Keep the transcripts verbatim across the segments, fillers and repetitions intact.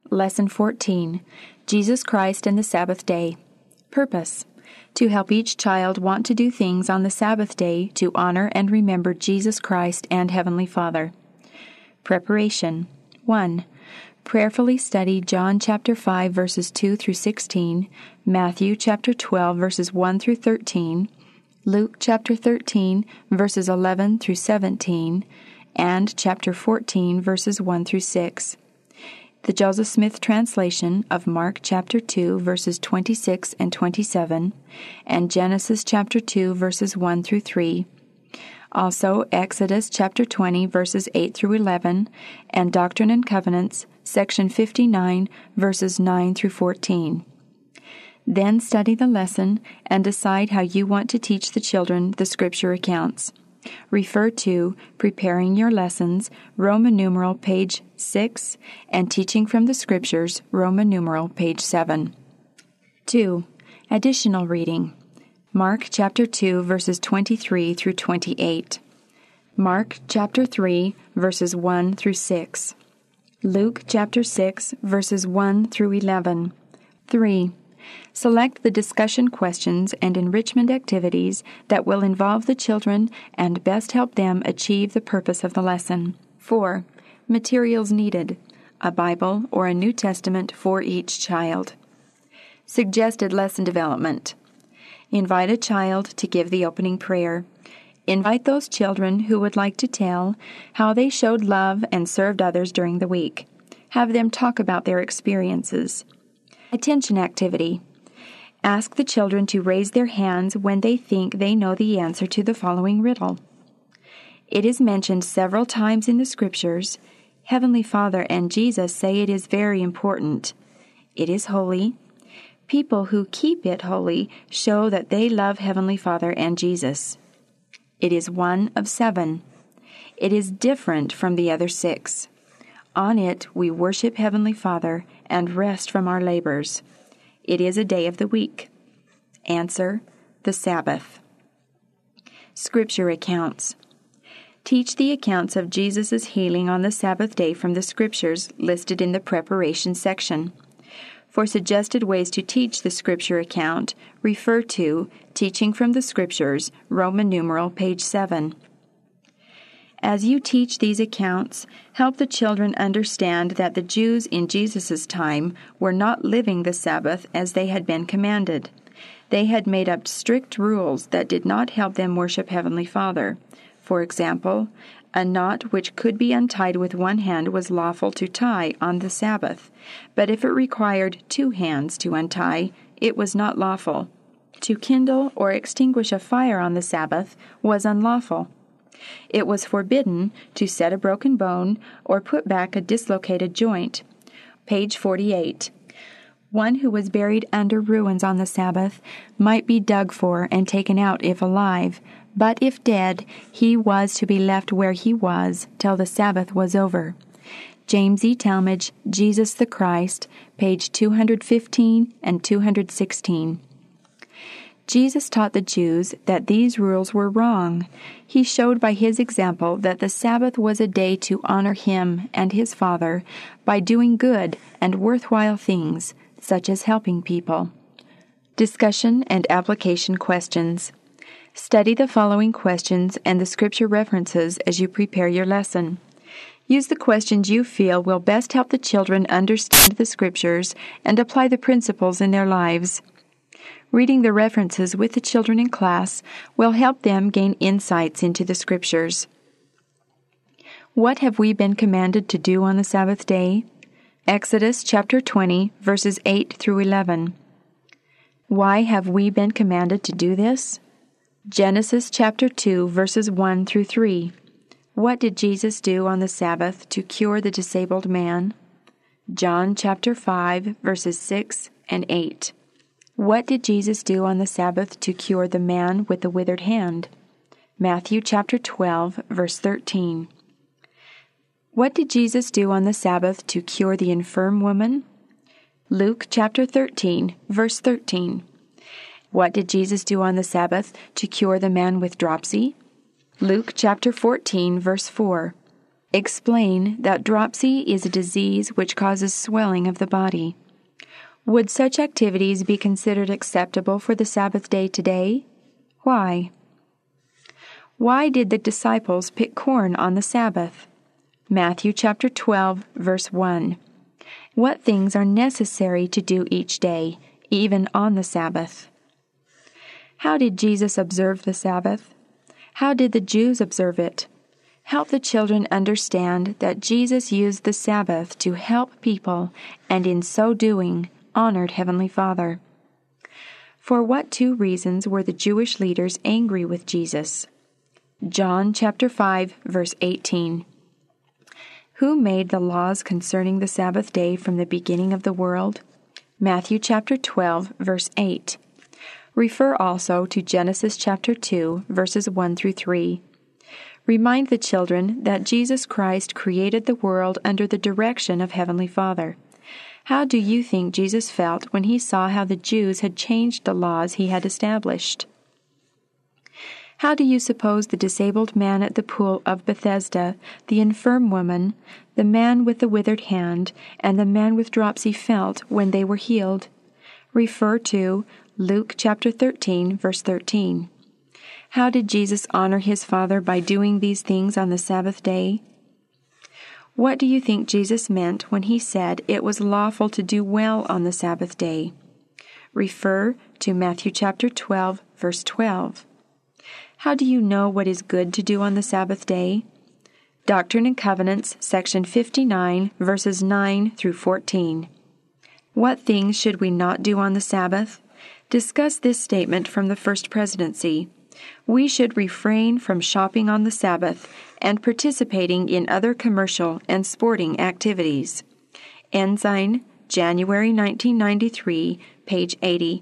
Lesson fourteen, Jesus Christ and the Sabbath Day. Purpose: to help each child want to do things on the Sabbath day to honor and remember Jesus Christ and Heavenly Father. Preparation. one. Prayerfully study John chapter five verses two through sixteen, Matthew chapter twelve verses one through thirteen, Luke chapter thirteen verses eleven through seventeen, and chapter fourteen verses one through six. The Joseph Smith translation of Mark chapter two verses twenty-six and twenty-seven, and Genesis chapter two verses one through three. Also Exodus chapter twenty verses eight through eleven, and Doctrine and Covenants section fifty-nine verses nine through fourteen. Then study the lesson and decide how you want to teach the children the scripture accounts. Refer to Preparing Your Lessons, Roman numeral page six, and Teaching from the Scriptures, Roman numeral page seven. two. Additional reading. Mark chapter two verses twenty-three through twenty-eight. Mark chapter three verses one through six. Luke chapter six verses one through eleven. three. Select the discussion questions and enrichment activities that will involve the children and best help them achieve the purpose of the lesson. four. Materials needed: a Bible or a New Testament for each child. Suggested lesson development. Invite a child to give the opening prayer. Invite those children who would like to tell how they showed love and served others during the week. Have them talk about their experiences. Attention activity. Ask the children to raise their hands when they think they know the answer to the following riddle. It is mentioned several times in the Scriptures. Heavenly Father and Jesus say it is very important. It is holy. People who keep it holy show that they love Heavenly Father and Jesus. It is one of seven. It is different from the other six. On it we worship Heavenly Father and rest from our labors. It is a day of the week. Answer: the Sabbath. Scripture accounts. Teach the accounts of Jesus' healing on the Sabbath day from the Scriptures listed in the preparation section. For suggested ways to teach the Scripture account, refer to Teaching from the Scriptures, Roman numeral page seven. As you teach these accounts, help the children understand that the Jews in Jesus' time were not living the Sabbath as they had been commanded. They had made up strict rules that did not help them worship Heavenly Father. For example, a knot which could be untied with one hand was lawful to tie on the Sabbath, but if it required two hands to untie, it was not lawful. To kindle or extinguish a fire on the Sabbath was unlawful. It was forbidden to set a broken bone or put back a dislocated joint. Page forty-eight. One who was buried under ruins on the Sabbath might be dug for and taken out if alive, but if dead, he was to be left where he was till the Sabbath was over. James E. Talmage, Jesus the Christ, page two hundred fifteen and two hundred sixteen. Jesus taught the Jews that these rules were wrong. He showed by his example that the Sabbath was a day to honor him and his Father by doing good and worthwhile things, such as helping people. Discussion and application questions. Study the following questions and the scripture references as you prepare your lesson. Use the questions you feel will best help the children understand the scriptures and apply the principles in their lives. Reading the references with the children in class will help them gain insights into the Scriptures. What have we been commanded to do on the Sabbath day? Exodus chapter twenty, verses eight through eleven. Why have we been commanded to do this? Genesis chapter two, verses one through three. What did Jesus do on the Sabbath to cure the disabled man? John chapter five, verses six and eight. What did Jesus do on the Sabbath to cure the man with the withered hand? Matthew chapter twelve, verse thirteen. What did Jesus do on the Sabbath to cure the infirm woman? Luke chapter thirteen, verse thirteen. What did Jesus do on the Sabbath to cure the man with dropsy? Luke chapter fourteen, verse four. Explain that dropsy is a disease which causes swelling of the body. Would such activities be considered acceptable for the Sabbath day today? Why? Why did the disciples pick corn on the Sabbath? Matthew chapter twelve, verse one. What things are necessary to do each day, even on the Sabbath? How did Jesus observe the Sabbath? How did the Jews observe it? Help the children understand that Jesus used the Sabbath to help people, and in so doing, honored Heavenly Father. For what two reasons were the Jewish leaders angry with Jesus? John chapter five, verse eighteen. Who made the laws concerning the Sabbath day from the beginning of the world? Matthew chapter twelve, verse eight. Refer also to Genesis chapter two, verses one through three. Remind the children that Jesus Christ created the world under the direction of Heavenly Father. How do you think Jesus felt when he saw how the Jews had changed the laws he had established? How do you suppose the disabled man at the pool of Bethesda, the infirm woman, the man with the withered hand, and the man with dropsy felt when they were healed? Refer to Luke chapter thirteen, verse thirteen. How did Jesus honor his Father by doing these things on the Sabbath day? What do you think Jesus meant when he said it was lawful to do well on the Sabbath day? Refer to Matthew chapter twelve, verse twelve. How do you know what is good to do on the Sabbath day? Doctrine and Covenants, section fifty-nine, verses nine through fourteen. What things should we not do on the Sabbath? Discuss this statement from the First Presidency. We should refrain from shopping on the Sabbath and participating in other commercial and sporting activities. Ensign, January nineteen ninety-three, page eighty.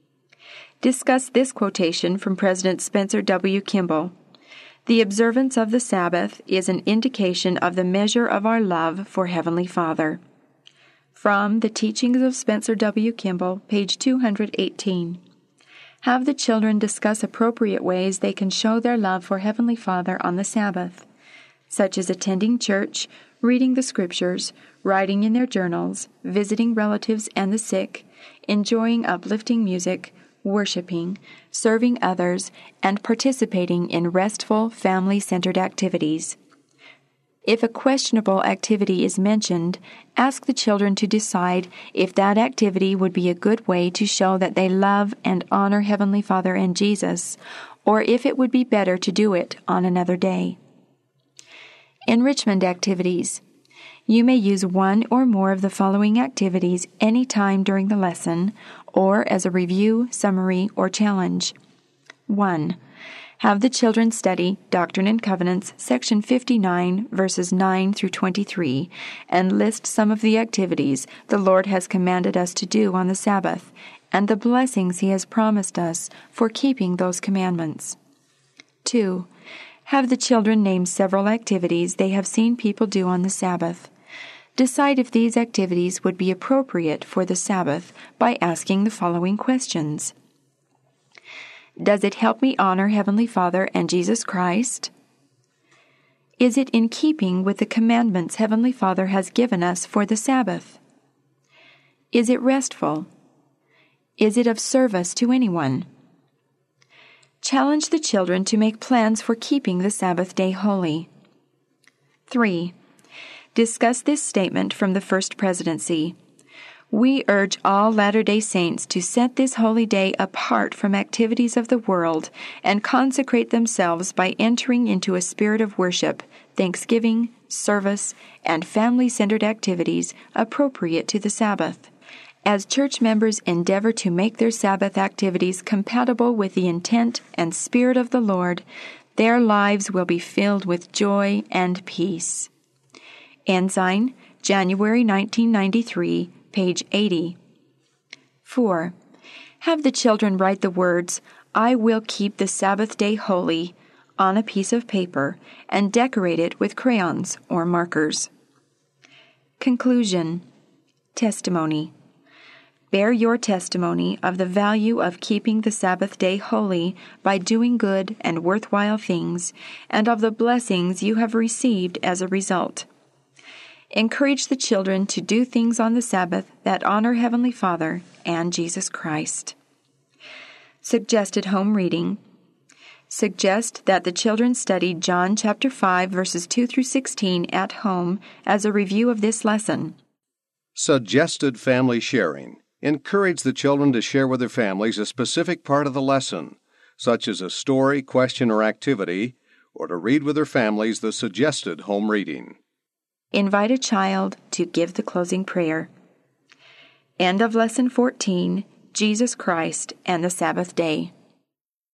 Discuss this quotation from President Spencer W. Kimball. The observance of the Sabbath is an indication of the measure of our love for Heavenly Father. From The Teachings of Spencer W. Kimball, page two hundred eighteen. Have the children discuss appropriate ways they can show their love for Heavenly Father on the Sabbath, such as attending church, reading the Scriptures, writing in their journals, visiting relatives and the sick, enjoying uplifting music, worshiping, serving others, and participating in restful, family-centered activities. If a questionable activity is mentioned, ask the children to decide if that activity would be a good way to show that they love and honor Heavenly Father and Jesus, or if it would be better to do it on another day. Enrichment activities. You may use one or more of the following activities any time during the lesson, or as a review, summary, or challenge. one. Have the children study Doctrine and Covenants, section fifty-nine, verses nine through twenty-three, and list some of the activities the Lord has commanded us to do on the Sabbath, and the blessings He has promised us for keeping those commandments. two. Have the children name several activities they have seen people do on the Sabbath. Decide if these activities would be appropriate for the Sabbath by asking the following questions. Does it help me honor Heavenly Father and Jesus Christ? Is it in keeping with the commandments Heavenly Father has given us for the Sabbath? Is it restful? Is it of service to anyone? Challenge the children to make plans for keeping the Sabbath day holy. three. Discuss this statement from the First Presidency. We urge all Latter-day Saints to set this holy day apart from activities of the world and consecrate themselves by entering into a spirit of worship, thanksgiving, service, and family-centered activities appropriate to the Sabbath. As church members endeavor to make their Sabbath activities compatible with the intent and spirit of the Lord, their lives will be filled with joy and peace. Ensign, January nineteen ninety-three, page eighty. four. Have the children write the words, "I will keep the Sabbath day holy," on a piece of paper and decorate it with crayons or markers. Conclusion. Testimony. Bear your testimony of the value of keeping the Sabbath day holy by doing good and worthwhile things, and of the blessings you have received as a result. Encourage the children to do things on the Sabbath that honor Heavenly Father and Jesus Christ. Suggested home reading. Suggest that the children study John chapter five, verses two through sixteen at home as a review of this lesson. Suggested family sharing. Encourage the children to share with their families a specific part of the lesson, such as a story, question, or activity, or to read with their families the suggested home reading. Invite a child to give the closing prayer. End of Lesson fourteen, Jesus Christ and the Sabbath Day.